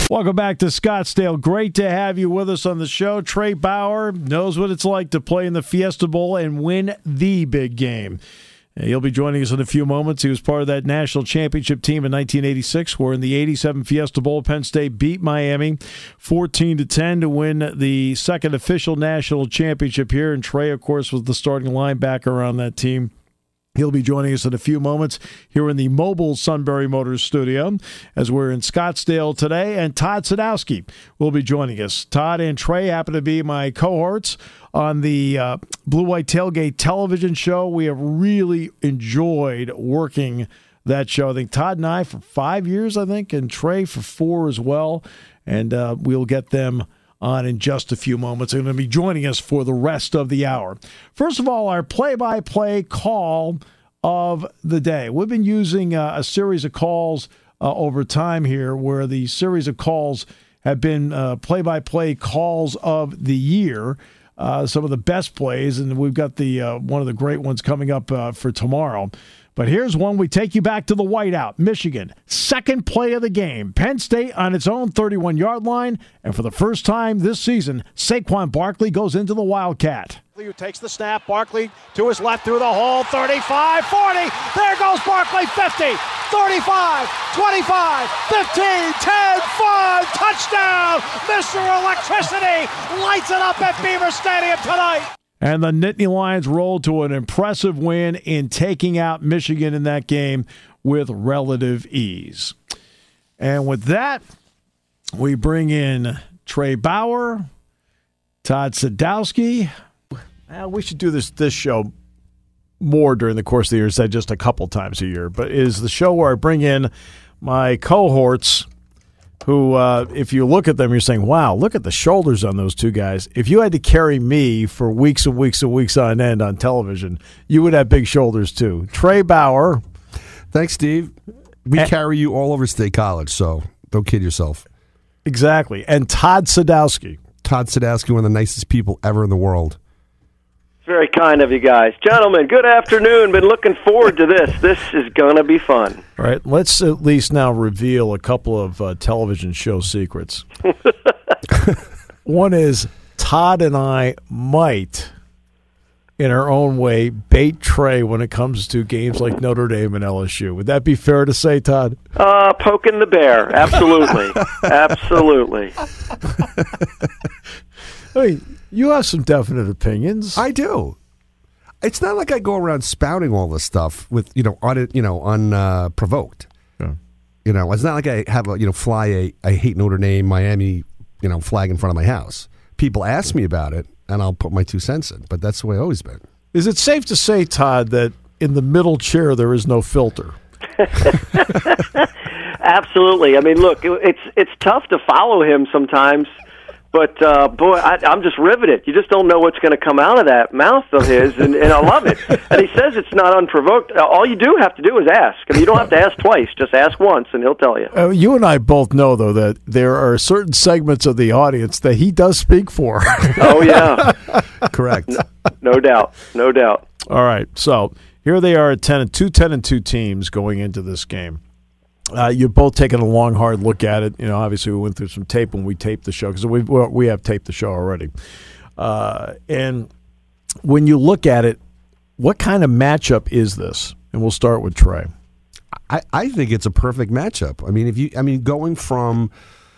Welcome back to Scottsdale. Great to have you with us on the show. Trey Bauer knows what it's like to play in the Fiesta Bowl and win the big game. He'll be joining us in a few moments. He was part of that national championship team in 1986, where in the 87 Fiesta Bowl, Penn State beat Miami 14-10 to win the second official national championship here. And Trey, of course, was the starting linebacker on that team. He'll be joining us in a few moments here in the mobile Sunbury Motors studio as we're in Scottsdale today. And Todd Sadowski will be joining us. Todd and Trey happen to be my cohorts on the Blue White Tailgate television show. We have really enjoyed working that show. I think Todd and I for 5 years, and Trey for 4 as well. And we'll get them on in just a few moments. They're going to be joining us for the rest of the hour. First of all, our play-by-play call of the day. We've been using a series of calls over time here where the series of calls have been play-by-play calls of the year, some of the best plays, and we've got the one of the great ones coming up for tomorrow. But here's one. We take you back to the whiteout. Michigan, second play of the game. Penn State on its own 31-yard line. And for the first time this season, Saquon Barkley goes into the Wildcat. Who takes the snap. Barkley to his left through the hole. 35, 40. There goes Barkley. 50, 35, 25, 15, 10, 5. Touchdown. Mr. Electricity lights it up at Beaver Stadium tonight. And the Nittany Lions rolled to an impressive win in taking out Michigan in that game with relative ease. And with that, we bring in Trey Bauer, Todd Sadowski. We should do this show more during the course of the year instead of just a couple times a year. But it is the show where I bring in my cohorts who, if you look at them, you're saying, wow, look at the shoulders on those two guys. If you had to carry me for weeks and weeks and weeks on end on television, you would have big shoulders too. Trey Bauer. Thanks, Steve. We carry you all over State College, so don't kid yourself. Exactly. And Todd Sadowski. Todd Sadowski, one of the nicest people ever in the world. Very kind of you guys. Gentlemen, good afternoon. Been looking forward to this. This is going to be fun. All right, let's at least now reveal a couple of television show secrets. One is Todd and I might, in our own way, bait Trey when it comes to games like Notre Dame and LSU. Would that be fair to say, Todd? Poking the bear. Absolutely. Absolutely. I mean, you have some definite opinions. I do. It's not like I go around spouting all this stuff with unprovoked. Yeah. It's not like I have fly I hate Notre Dame, Miami, flag in front of my house. People ask me about it, and I'll put my 2 cents in. But that's the way I've always been. Is it safe to say, Todd, that in the middle chair there is no filter? Absolutely. I mean, look, it's tough to follow him sometimes. But, boy, I'm just riveted. You just don't know what's going to come out of that mouth of his, and I love it. And he says it's not unprovoked. All you do have to do is ask. I mean, you don't have to ask twice. Just ask once, and he'll tell you. You and I both know, though, that there are certain segments of the audience that he does speak for. Oh, yeah. Correct. No doubt. No doubt. All right, so here they are at 10-2 teams going into this game. You've both taken a long, hard look at it. Obviously we went through some tape when we taped the show because we have taped the show already. And when you look at it, what kind of matchup is this? And we'll start with Trey. I think it's a perfect matchup. I mean, going from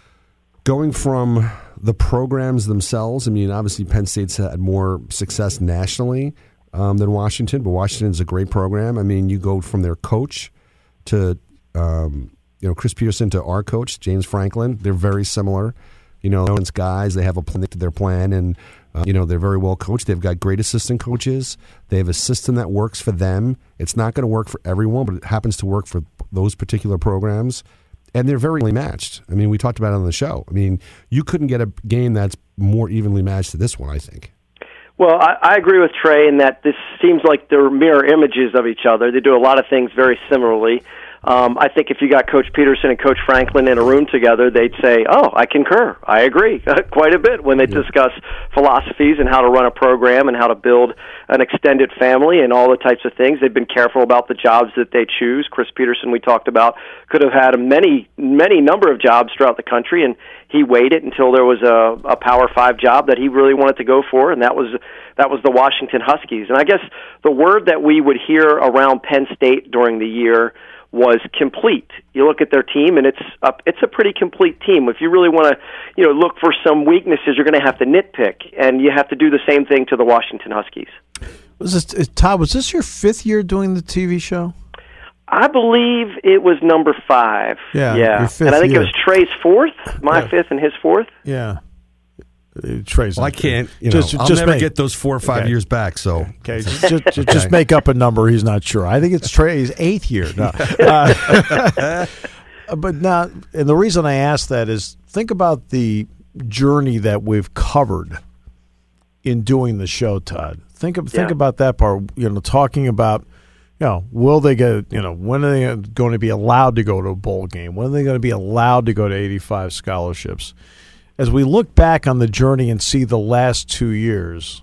the programs themselves. I mean, obviously Penn State's had more success nationally than Washington, but Washington's a great program. I mean, you go from their coach to Chris Peterson to our coach, James Franklin. They're very similar. It's guys, they have their plan, and they're very well coached. They've got great assistant coaches. They have a system that works for them. It's not going to work for everyone, but it happens to work for those particular programs. And they're very evenly matched. I mean, we talked about it on the show. I mean, you couldn't get a game that's more evenly matched than this one, I think. Well, I agree with Trey in that this seems like they're mirror images of each other. They do a lot of things very similarly. I think if you got Coach Peterson and Coach Franklin in a room together, they'd say, "Oh, I concur. I agree," quite a bit when they discuss philosophies and how to run a program and how to build an extended family and all the types of things. They've been careful about the jobs that they choose. Chris Peterson, we talked about, could have had a many number of jobs throughout the country, and he waited until there was a Power 5 job that he really wanted to go for, and that was the Washington Huskies. And I guess the word that we would hear around Penn State during the year was complete. You look at their team, and it's a pretty complete team. If you really want to, look for some weaknesses, you're going to have to nitpick, and you have to do the same thing to the Washington Huskies. Todd, was this your 5th year doing the TV show? I believe it was number 5. Yeah. And I think it was Trey's 4th, my 5th and his 4th. Yeah. Trey's. Well, I can't. I'll never get those 4 or 5 years back. So okay, just make up a number. He's not sure. I think it's Trey's 8th year. No. But now, and the reason I ask that is, think about the journey that we've covered in doing the show, Todd. Think about that part. Talking about, will they go? When are they going to be allowed to go to a bowl game? When are they going to be allowed to go to 85 scholarships? As we look back on the journey and see the last 2 years,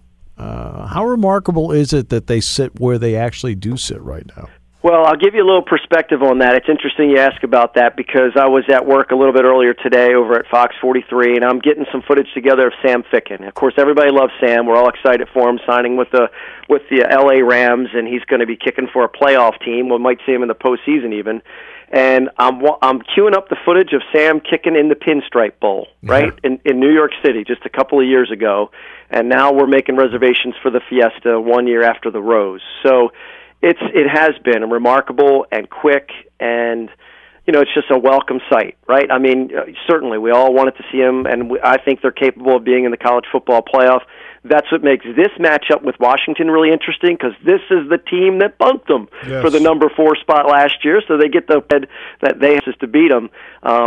how remarkable is it that they sit where they actually do sit right now? Well, I'll give you a little perspective on that. It's interesting you ask about that because I was at work a little bit earlier today over at Fox 43, and I'm getting some footage together of Sam Ficken. Of course, everybody loves Sam. We're all excited for him signing with the L.A. Rams, and he's going to be kicking for a playoff team. We might see him in the postseason even. And I'm queuing up the footage of Sam kicking in the Pinstripe Bowl, right, in New York City just a couple of years ago. And now we're making reservations for the Fiesta 1 year after the Rose. So it has been remarkable and quick, and it's just a welcome sight, right? I mean, certainly we all wanted to see him, and I think they're capable of being in the college football playoff. That's what makes this matchup with Washington really interesting, because this is the team that bumped them for the number 4 spot last year, so they get the head that they have to beat them.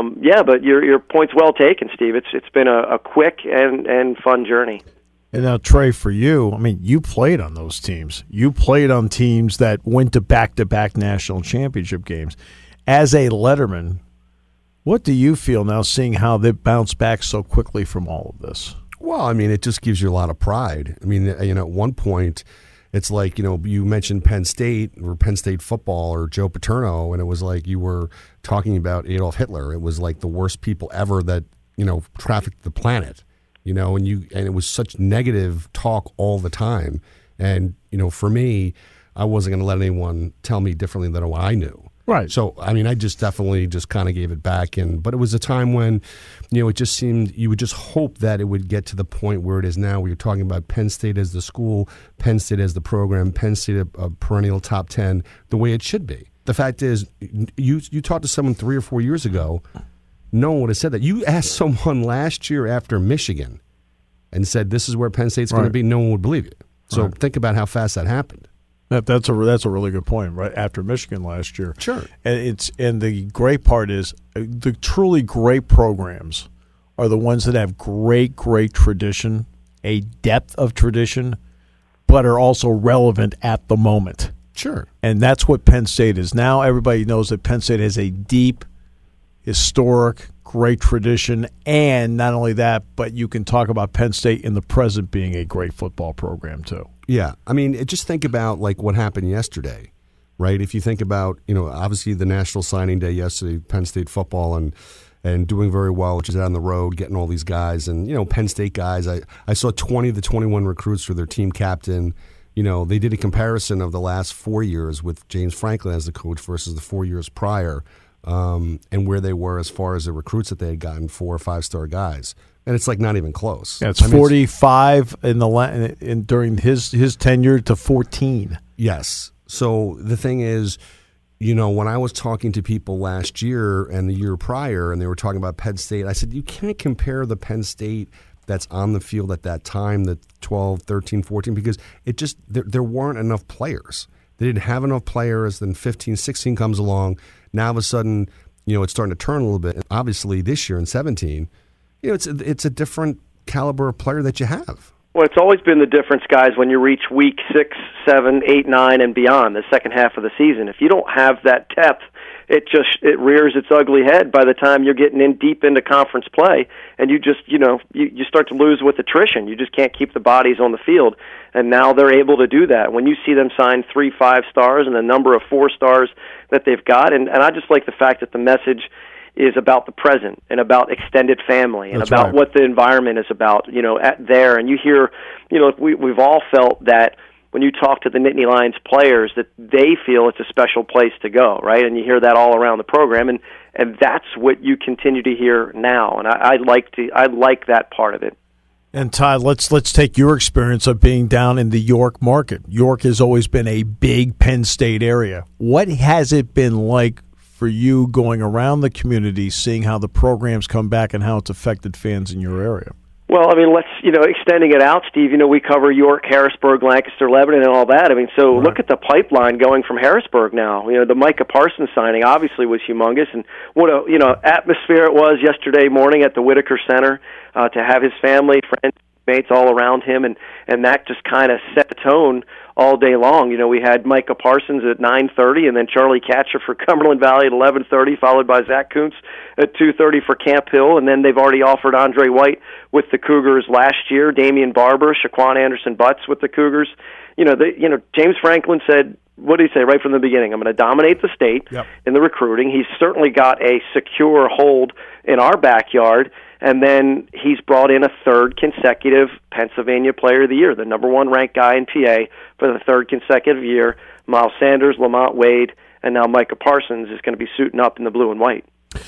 But your point's well taken, Steve. It's been a quick and fun journey. And now, Trey, for you, I mean, you played on those teams. You played on teams that went to back-to-back national championship games. As a letterman, what do you feel now seeing how they bounced back so quickly from all of this? Well, I mean, it just gives you a lot of pride. I mean, at one point, it's like, you mentioned Penn State or Penn State football or Joe Paterno, and it was like you were talking about Adolf Hitler. It was like the worst people ever that, trafficked the planet, and it was such negative talk all the time. And, for me, I wasn't going to let anyone tell me differently than what I knew. Right. So, I mean, I just definitely just kind of gave it back. But it was a time when, it just seemed you would just hope that it would get to the point where it is now, where you're talking about Penn State as the school, Penn State as the program, Penn State a perennial top 10, the way it should be. The fact is, you talked to someone 3 or 4 years ago, no one would have said that. You asked someone last year after Michigan and said, this is where Penn State's going to be, no one would believe it. So think about how fast that happened. That's a really good point. Right after Michigan last year, sure. And the great part is the truly great programs are the ones that have great tradition, a depth of tradition, but are also relevant at the moment. Sure. And that's what Penn State is now. Everybody knows that Penn State has a deep, historic, great tradition, and not only that, but you can talk about Penn State in the present being a great football program too. Yeah, I mean, just think about like what happened yesterday, right? If you think about, obviously the National Signing Day yesterday, Penn State football and doing very well, which is out on the road, getting all these guys. And, Penn State guys, I saw 20 of the 21 recruits for their team captain. They did a comparison of the last 4 years with James Franklin as the coach versus the 4 years prior, and where they were as far as the recruits that they had gotten, 4 or 5 star guys. And it's like not even close. Yeah, it's 45 during his tenure to 14. Yes. So the thing is, when I was talking to people last year and the year prior, and they were talking about Penn State, I said, you can't compare the Penn State that's on the field at that time, the 12, 13, 14, because it just there weren't enough players. They didn't have enough players. Then 15, 16 comes along. Now all of a sudden, it's starting to turn a little bit. And obviously, this year in 17. It's a different caliber of player that you have. Well, it's always been the difference, guys, when you reach week 6, 7, 8, 9, and beyond, the second half of the season. If you don't have that depth it rears its ugly head by the time you're getting in deep into conference play, and you just, you start to lose with attrition. You just can't keep the bodies on the field, and now they're able to do that. When you see them sign 3 5-stars and the number of 4-stars that they've got, and I just like the fact that the message is about the present and about extended family and about what the environment is about, there. And you hear, we've all felt that when you talk to the Nittany Lions players that they feel it's a special place to go, right? And you hear that all around the program, and that's what you continue to hear now. And I like that part of it. And Todd, let's take your experience of being down in the York market. York has always been a big Penn State area. What has it been like for you going around the community, seeing how the programs come back and how it's affected fans in your area? Well, I mean, let's, extending it out, Steve, we cover York, Harrisburg, Lancaster, Lebanon, and all that. I mean, so Look at the pipeline going from Harrisburg now. The Micah Parsons signing obviously was humongous, and what a, atmosphere it was yesterday morning at the Whitaker Center to have his family, friends, mates all around him, and that just kind of set the tone all day long. We had Micah Parsons at 9:30, and then Charlie Katcher for Cumberland Valley at 11:30, followed by Zach Kuntz at 2:30 for Camp Hill, and then they've already offered Andre White with the Cougars last year, Damian Barber, Shaquan Anderson-Butts with the Cougars. James Franklin said, what did he say right from the beginning? I'm going to dominate the state in the recruiting. He's certainly got a secure hold in our backyard. And then he's brought in a third consecutive Pennsylvania Player of the Year, the number 1 ranked guy in PA for the third consecutive year. Miles Sanders, Lamont Wade, and now Micah Parsons is going to be suiting up in the blue and white.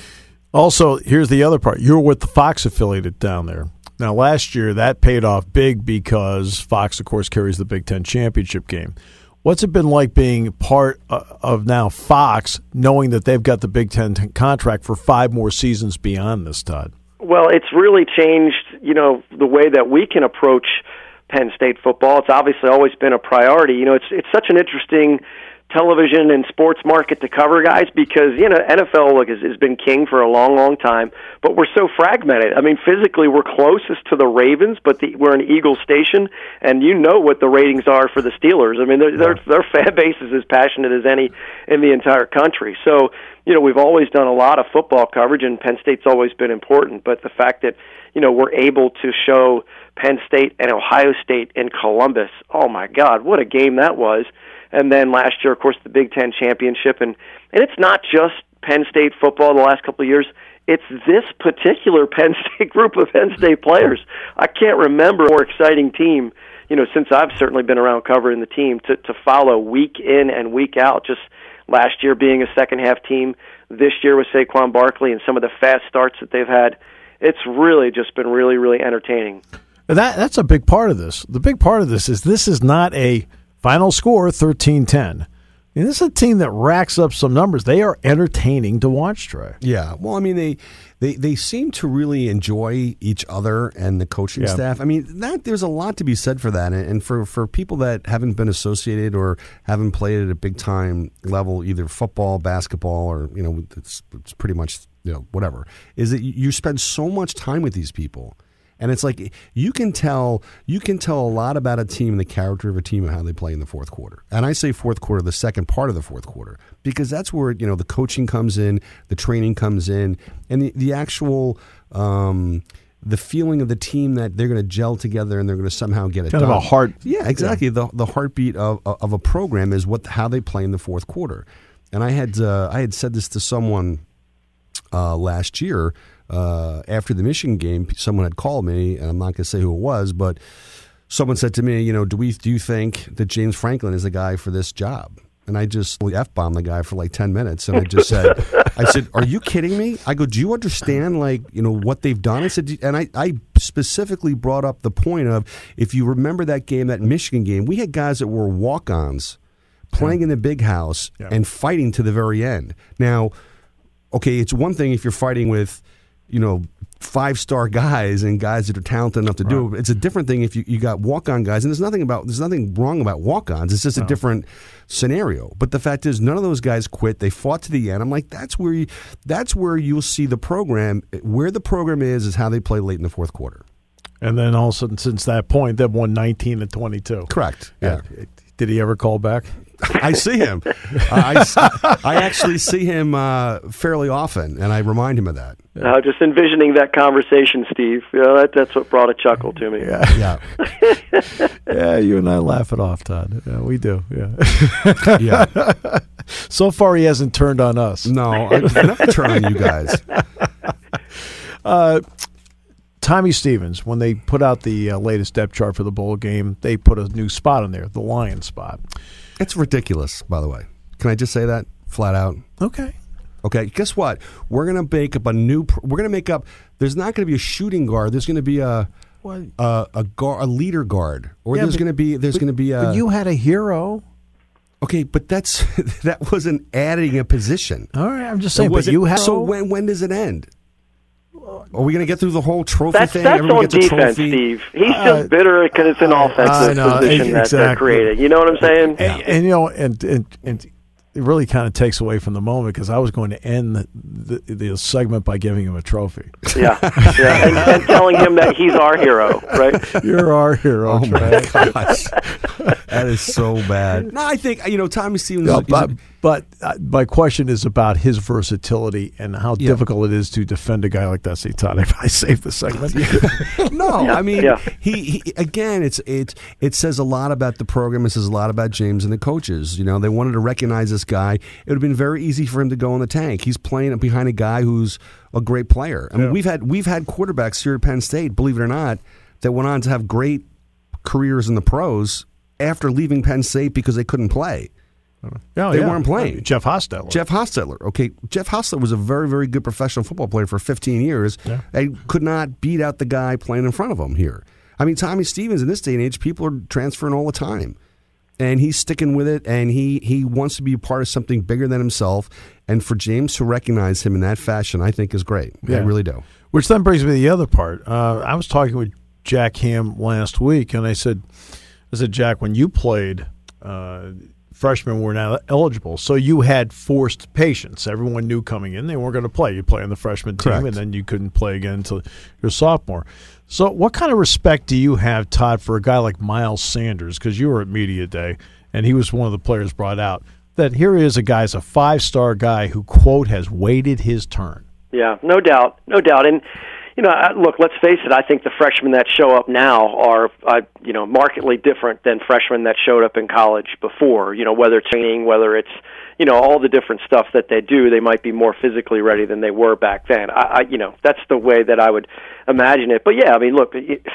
Also, here's the other part. You're with the Fox affiliate down there. Now, last year, that paid off big because Fox, of course, carries the Big Ten championship game. What's it been like being part of now Fox, knowing that they've got the Big Ten contract for 5 more seasons beyond this, Todd? Well, it's really changed, the way that we can approach Penn State football. It's obviously always been a priority. It's such an interesting television and sports market to cover, guys, because, NFL has been king for a long, long time, but we're so fragmented. I mean, physically, we're closest to the Ravens, but we're an Eagle station, and what the ratings are for the Steelers. I mean, their fan base is as passionate as any in the entire country. So, we've always done a lot of football coverage, and Penn State's always been important, but the fact that, we're able to show Penn State and Ohio State in Columbus, oh my God, what a game that was. And then last year, of course, the Big Ten championship, and it's not just Penn State football the last couple of years. It's this particular Penn State group of Penn State players. I can't remember a more exciting team, since I've certainly been around covering the team to follow week in and week out. Just last year being a second-half team, this year with Saquon Barkley and some of the fast starts that they've had. It's really just been really, really entertaining. That's a big part of this. The big part of this is not a final score 13-10. And this is a team that racks up some numbers. They are entertaining to watch, Trey. Yeah. Well, I mean, they seem to really enjoy each other and the coaching staff. I mean, there's a lot to be said for that. And for people that haven't been associated or haven't played at a big-time level, either football, basketball, or, it's pretty much, whatever, is that you spend so much time with these people. And it's like you can tell a lot about a team, the character of a team, and how they play in the fourth quarter. And I say fourth quarter, the second part of the fourth quarter, because that's where the coaching comes in, the training comes in, and the actual the feeling of the team that they're going to gel together and they're going to somehow get it done. Kind of a heart. Yeah, exactly. Yeah. The heartbeat of a program is how they play in the fourth quarter. And I had said this to someone last year. After the Michigan game, someone had called me, and I'm not going to say who it was, but someone said to me, do you think that James Franklin is the guy for this job? And I just F-bombed the guy for like 10 minutes, and I just said, are you kidding me? I go, do you understand what they've done? I said, and I specifically brought up the point of, if you remember that game, that Michigan game, we had guys that were walk-ons playing in the big house and fighting to the very end. Now, okay, it's one thing if you're fighting with 5-star guys and guys that are talented enough to do it. It's a different thing if you got walk-on guys, and there's nothing wrong about walk-ons. It's just a different scenario. But the fact is, none of those guys quit. They fought to the end. I'm like, that's where you'll see the program. Where the program is how they play late in the fourth quarter. And then all of a sudden, since that point, they've won 19-22. Correct. Yeah. Did he ever call back? I see him. I actually see him fairly often, and I remind him of that. Just envisioning that conversation, Steve. That's what brought a chuckle to me. Yeah. Yeah, you and I laugh it off, Todd. Yeah, we do. Yeah. Yeah. So far, he hasn't turned on us. No, I'm not turning on you guys. Tommy Stevens, when they put out the latest depth chart for the bowl game, they put a new spot in there, the Lion spot. It's ridiculous, by the way. Can I just say that flat out? Okay. Guess what? We're going to make up there's not going to be a shooting guard. There's going to be a leader guard. Or Yeah, there's going to be But you had a hero. Okay, but that wasn't adding a position. All right, I'm just saying, but you had. So when does it end? Are we going to get through the whole trophy thing? That's Everyone on gets a defense, trophy? Steve. He's just bitter because it's an offensive position that they're creating. You know what I'm saying? And you know, and it really kind of takes away from the moment because I was going to end the segment by giving him a trophy. Yeah. And telling him that he's our hero, right? You're our hero. Oh my gosh, that is so bad. No, I think Tommy Stevens. No, but my question is about his versatility and how difficult it is to defend a guy like that. See, Todd, if I save the segment. I mean, he again, it says a lot about the program. It says a lot about James and the coaches. They wanted to recognize this guy. It would have been very easy for him to go in the tank. He's playing behind a guy who's a great player. I mean, we've had quarterbacks here at Penn State, believe it or not, that went on to have great careers in the pros after leaving Penn State because they couldn't play. They weren't playing. Jeff Hostetler. Okay, Jeff Hostetler was a very, very good professional football player for 15 years and could not beat out the guy playing in front of him here. I mean, Tommy Stevens, in this day and age, people are transferring all the time. And he's sticking with it, and he wants to be a part of something bigger than himself. And for James to recognize him in that fashion, I think is great. Yeah. I really do. Which then brings me to the other part. I was talking with Jack Ham last week, and I said, Jack, when you played, freshmen were not eligible, so you had forced patience. Everyone knew coming in they weren't going to play. You play on the freshman team, Correct. And then you couldn't play again until your sophomore. So what kind of respect do you have, Todd, for a guy like Miles Sanders? Because you were at Media Day, and he was one of the players brought out. That here is a guy's a 5-star guy who, quote, has waited his turn. Yeah, no doubt. And, look, let's face it, I think the freshmen that show up now are, markedly different than freshmen that showed up in college before, whether it's training, whether it's, all the different stuff that they do, they might be more physically ready than they were back then. That's the way that I would imagine it. But, yeah, I mean, look,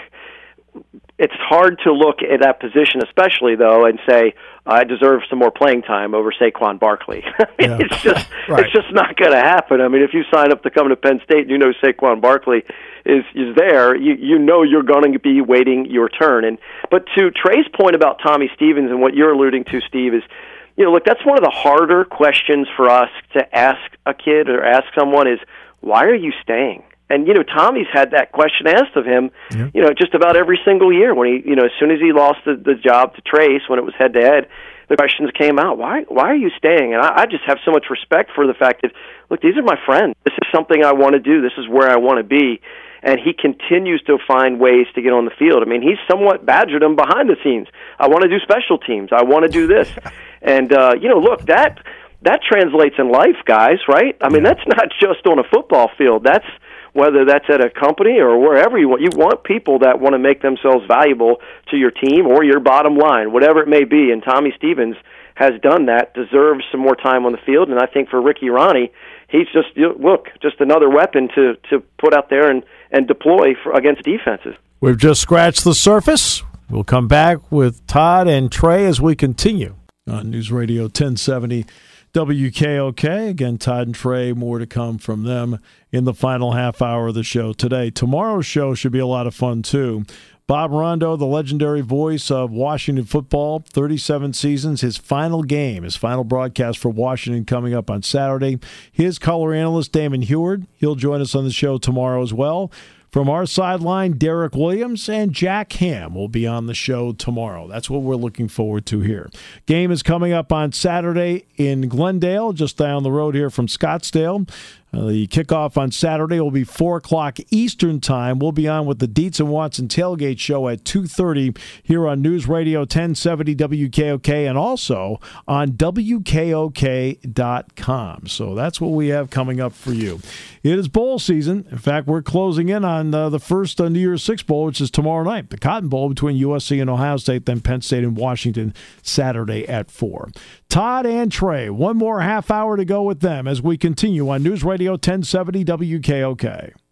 it's hard to look at that position, especially, though, and say, I deserve some more playing time over Saquon Barkley. It's just not going to happen. I mean, if you sign up to come to Penn State and Saquon Barkley is there, you're going to be waiting your turn. But to Trey's point about Tommy Stevens and what you're alluding to, Steve, is, look, that's one of the harder questions for us to ask a kid or ask someone is, why are you staying? And, Tommy's had that question asked of him, just about every single year when he, as soon as he lost the job to Trace when it was head-to-head, the questions came out, why are you staying? And I just have so much respect for the fact that, look, these are my friends. This is something I want to do. This is where I want to be. And he continues to find ways to get on the field. I mean, he's somewhat badgered him behind the scenes. I want to do special teams. I want to do this. And, look, that translates in life, guys, right? I mean, that's not just on a football field. That's whether that's at a company or wherever you want people that want to make themselves valuable to your team or your bottom line, whatever it may be. And Tommy Stevens has done that, deserves some more time on the field. And I think for Ricky Ronnie, he's just another weapon to put out there and deploy against defenses. We've just scratched the surface. We'll come back with Todd and Trey as we continue on News Radio 1070 WKOK. Again, Todd and Trey, more to come from them in the final half hour of the show today. Tomorrow's show should be a lot of fun, too. Bob Rondo, the legendary voice of Washington football, 37 seasons, his final game, his final broadcast for Washington coming up on Saturday. His color analyst, Damon Heward, he'll join us on the show tomorrow as well. From our sideline, Derek Williams and Jack Ham will be on the show tomorrow. That's what we're looking forward to here. Game is coming up on Saturday in Glendale, just down the road here from Scottsdale. The kickoff on Saturday will be 4 o'clock Eastern Time. We'll be on with the Dietz and Watson Tailgate Show at 2:30 here on News Radio 1070 WKOK and also on WKOK.com. So that's what we have coming up for you. It is bowl season. In fact, we're closing in on the first New Year's Six Bowl, which is tomorrow night. The Cotton Bowl between USC and Ohio State, then Penn State and Washington Saturday at 4. Todd and Trey, one more half hour to go with them as we continue on News Radio 1070 WKOK.